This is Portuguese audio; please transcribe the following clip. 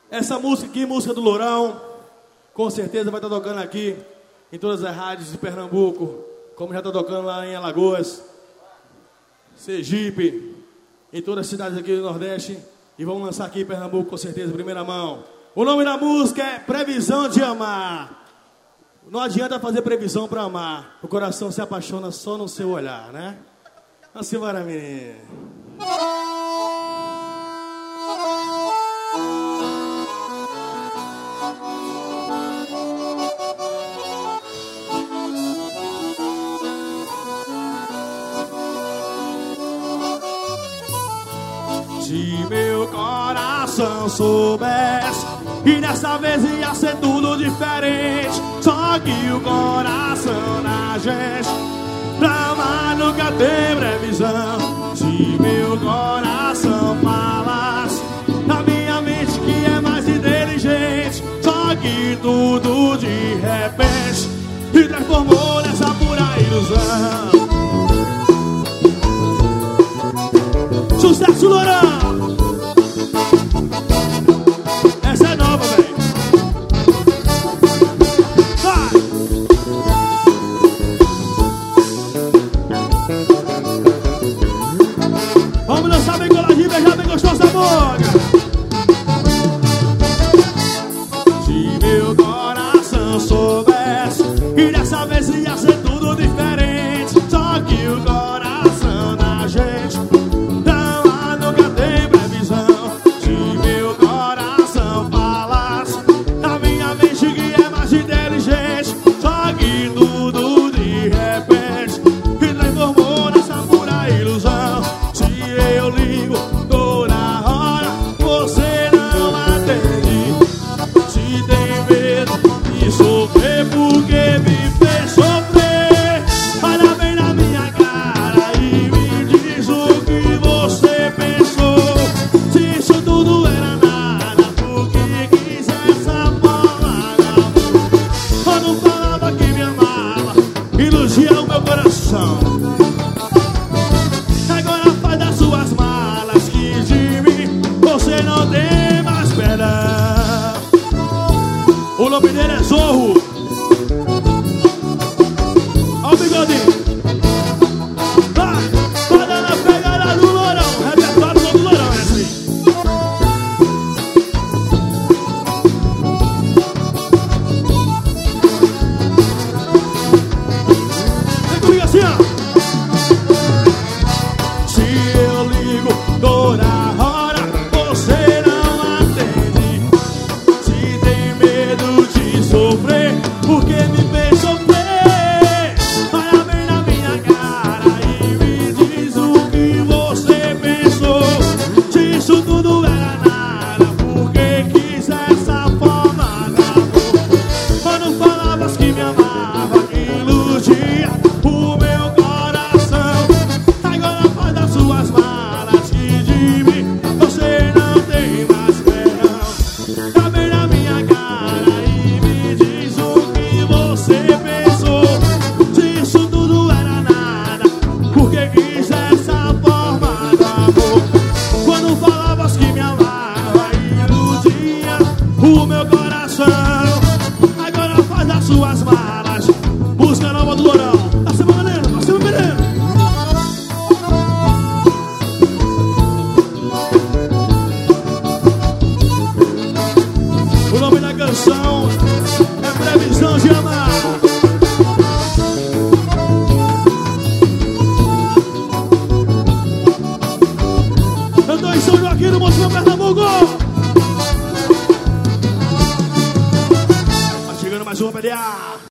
Essa música aqui, música do Lourão, com certeza vai estar tocando aqui em todas as rádios de Pernambuco, como já está tocando lá em Alagoas, Sergipe, em todas as cidades aqui do Nordeste. E vamos lançar aqui em Pernambuco, com certeza, em primeira mão. O nome da música é Previsão de Amar. Não adianta fazer previsão para amar. O coração se apaixona só no seu olhar, né? Assim vai, menina. Se meu coração soubesse que dessa vez ia ser tudo diferente, só que o coração da gente pra amar nunca tem previsão. Se meu coração falasse na minha mente que é mais inteligente, só que tudo de repente se transformou nessa pura ilusão. Sucesso, Lourão! Essa é nova, velho. Vai! Vamos dançar bem coladinho, beijar bem gostoso a boca. Se meu coração soubesse que dessa vez ia ser tudo diferente, só que o coração da gente agora faz das suas malas que de mim você não tem mais perdão. O nome dele é Zorro. Ó o bigodinho. Vai dando a pegada do Lourão. Repertório do Lourão, é assim. Vem comigo assim, ó. Porque me fez sofrer, olha bem na minha cara e me diz o que você pensou. Se isso tudo era nada, por que quis essa forma de amor? Quando falavas que me amava, que iludia o meu coração, agora faz das suas malas que de mim você não tem mais perdão. Tá bem na minha cara e me diz você pensou, se isso tudo era nada, por que quis essa forma de amor? Quando falavas que me amava e iludia o meu coração, agora faz das suas malas, busca nova do Lourão. Tá se mandando, tá se mandando. O nome da canção é Previsão de Amar. Eu tô em São Joaquim, no Moção Pernambuco. Tá chegando mais uma PDA.